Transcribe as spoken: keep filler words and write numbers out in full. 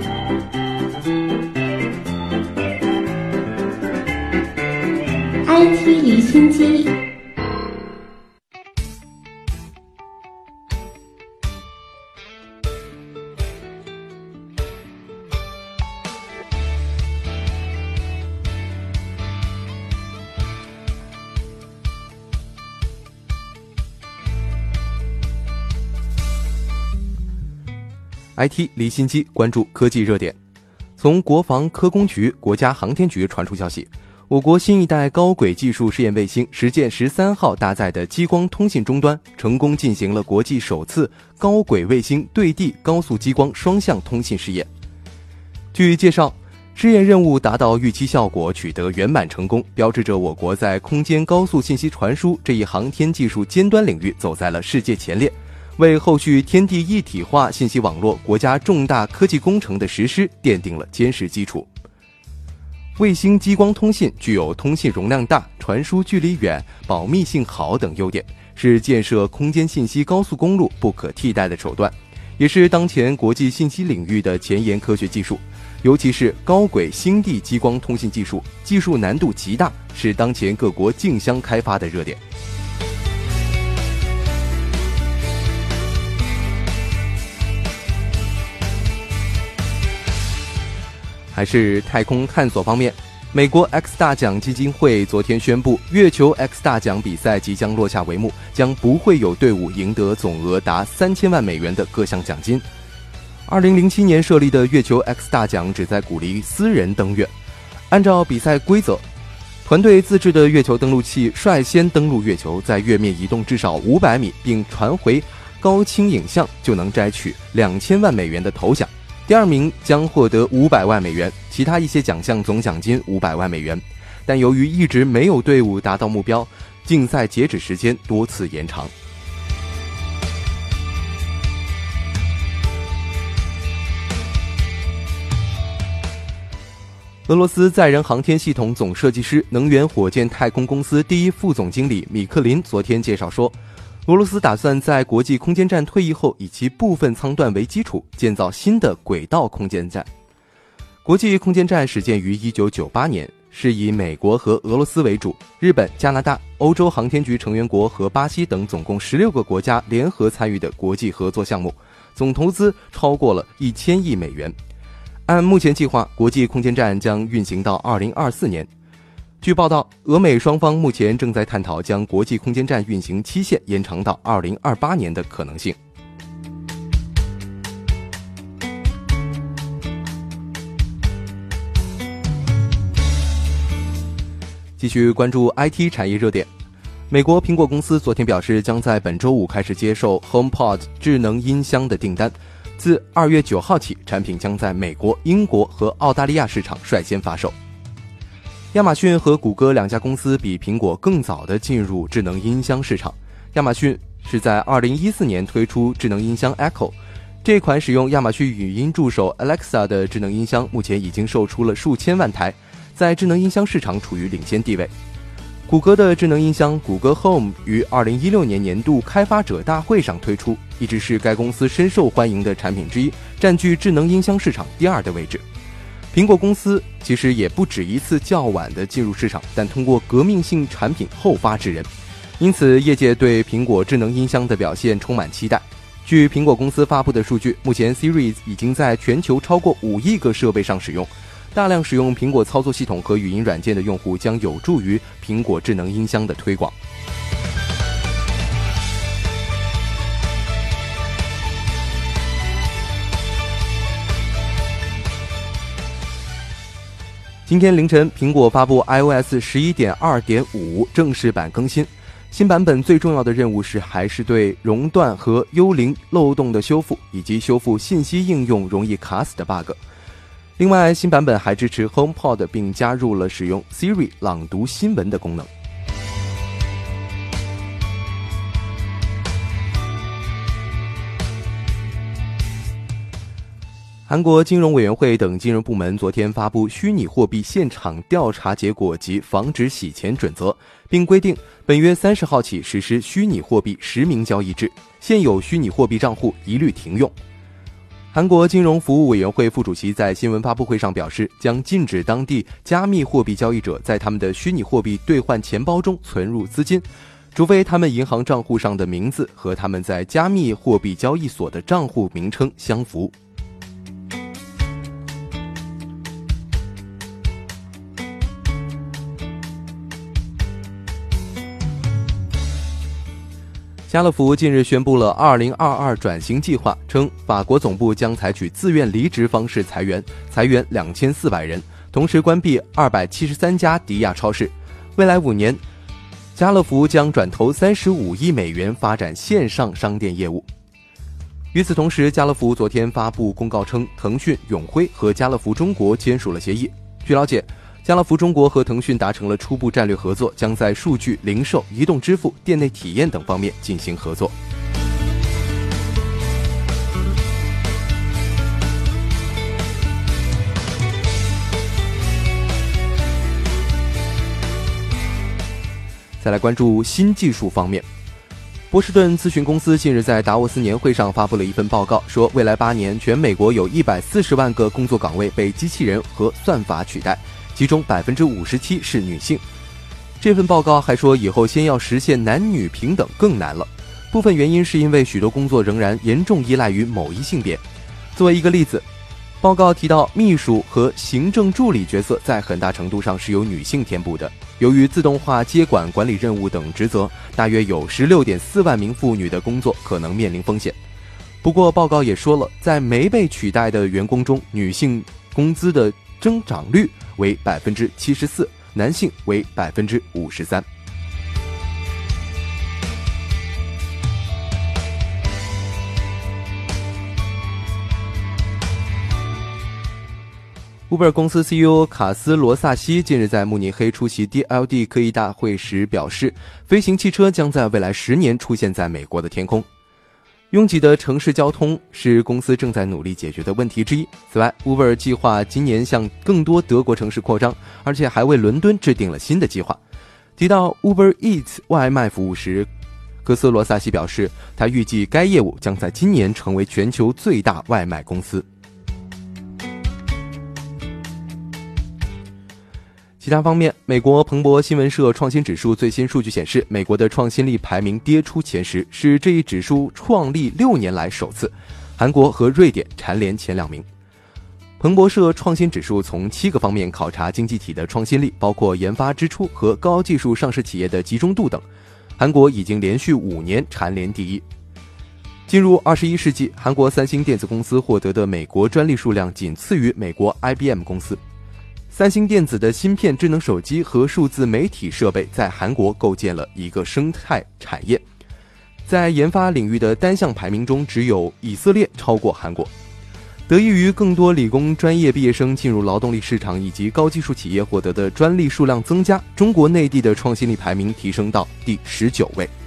I T 离心机。 I T 离心机，关注科技热点。从国防科工局、国家航天局传出消息，我国新一代高轨技术试验卫星实践十三号搭载的激光通信终端，成功进行了国际首次高轨卫星对地高速激光双向通信试验。据介绍，试验任务达到预期效果，取得圆满成功，标志着我国在空间高速信息传输这一航天技术尖端领域走在了世界前列，为后续天地一体化信息网络国家重大科技工程的实施奠定了坚实基础。卫星激光通信具有通信容量大、传输距离远、保密性好等优点，是建设空间信息高速公路不可替代的手段，也是当前国际信息领域的前沿科学技术。尤其是高轨星地激光通信技术，技术难度极大，是当前各国竞相开发的热点。还是太空探索方面，美国 X 大奖基金会昨天宣布，月球 X 大奖比赛即将落下帷幕，将不会有队伍赢得总额达三千万美元的各项奖金。二零零七年设立的月球 X 大奖旨在鼓励私人登月。按照比赛规则，团队自制的月球登陆器率先登陆月球，在月面移动至少五百米并传回高清影像，就能摘取两千万美元的头奖。第二名将获得五百万美元，其他一些奖项总奖金五百万美元。但由于一直没有队伍达到目标，竞赛截止时间多次延长。俄罗斯载人航天系统总设计师、能源火箭太空公司第一副总经理米克林昨天介绍说，俄罗斯打算在国际空间站退役后，以其部分舱段为基础，建造新的轨道空间站。国际空间站始建于一九九八年，是以美国和俄罗斯为主，日本、加拿大、欧洲航天局成员国和巴西等总共十六个国家联合参与的国际合作项目，总投资超过了一千亿美元。按目前计划，国际空间站将运行到二零二四年。据报道，俄美双方目前正在探讨将国际空间站运行期限延长到二零二八年的可能性。继续关注 I T 产业热点。美国苹果公司昨天表示，将在本周五开始接受 HomePod 智能音箱的订单。自二月九号起，产品将在美国、英国和澳大利亚市场率先发售。亚马逊和谷歌两家公司比苹果更早地进入智能音箱市场。亚马逊是在二零一四年推出智能音箱 Echo， 这款使用亚马逊语音助手 Alexa 的智能音箱目前已经售出了数千万台，在智能音箱市场处于领先地位。谷歌的智能音箱谷歌 Home 于二零一六年年度开发者大会上推出，一直是该公司深受欢迎的产品之一，占据智能音箱市场第二的位置。苹果公司其实也不止一次较晚的进入市场，但通过革命性产品后发制人，因此业界对苹果智能音箱的表现充满期待。据苹果公司发布的数据，目前 Siri 已经在全球超过五亿个设备上使用，大量使用苹果操作系统和语音软件的用户将有助于苹果智能音箱的推广。今天凌晨，苹果发布 iOS 十一点二点五 正式版更新。新版本最重要的任务是还是对熔断和幽灵漏洞的修复，以及修复信息应用容易卡死的 bug。另外，新版本还支持 HomePod， 并加入了使用 Siri 朗读新闻的功能。韩国金融委员会等金融部门昨天发布虚拟货币现场调查结果及防止洗钱准则，并规定本月三十号起实施虚拟货币实名交易制，现有虚拟货币账户一律停用。 韩国金融服务委员会副主席在新闻发布会上表示，将禁止当地加密货币交易者在他们的虚拟货币兑换钱包中存入资金，除非他们银行账户上的名字和他们在加密货币交易所的账户名称相符。家乐福近日宣布了二零二二转型计划，称法国总部将采取自愿离职方式裁员，裁员两千四百人，同时关闭二百七十三家迪亚超市。未来五年，家乐福将转投三十五亿美元发展线上商店业务。与此同时，家乐福昨天发布公告称，腾讯、永辉和家乐福中国签署了协议。据了解，家乐福中国和腾讯达成了初步战略合作，将在数据、零售、移动支付、店内体验等方面进行合作。再来关注新技术方面，波士顿咨询公司近日在达沃斯年会上发布了一份报告，说未来八年全美国有一百四十万个工作岗位被机器人和算法取代，其中 百分之五十七 是女性。这份报告还说，以后先要实现男女平等更难了，部分原因是因为许多工作仍然严重依赖于某一性别。作为一个例子，报告提到秘书和行政助理角色在很大程度上是由女性填补的，由于自动化接管管理任务等职责，大约有 十六点四万名妇女的工作可能面临风险。不过报告也说了，在没被取代的员工中，女性工资的增长率为 百分之七十四， 男性为 百分之五十三。Uber 公司 C E O 卡斯罗萨西近日在慕尼黑出席 D L D 科技大会时表示，飞行汽车将在未来十年出现在美国的天空。拥挤的城市交通是公司正在努力解决的问题之一。此外， Uber 计划今年向更多德国城市扩张，而且还为伦敦制定了新的计划。提到 Uber Eats 外卖服务时，科斯罗萨西表示，他预计该业务将在今年成为全球最大外卖公司。其他方面，美国彭博新闻社创新指数最新数据显示，美国的创新力排名跌出前十，是这一指数创立六年来首次，韩国和瑞典蝉联前两名。彭博社创新指数从七个方面考察经济体的创新力，包括研发支出和高技术上市企业的集中度等。韩国已经连续五年蝉联第一。进入二十一世纪，韩国三星电子公司获得的美国专利数量仅次于美国 I B M 公司。三星电子的芯片、智能手机和数字媒体设备在韩国构建了一个生态产业。在研发领域的单项排名中，只有以色列超过韩国。得益于更多理工专业毕业生进入劳动力市场以及高技术企业获得的专利数量增加，中国内地的创新力排名提升到第十九位。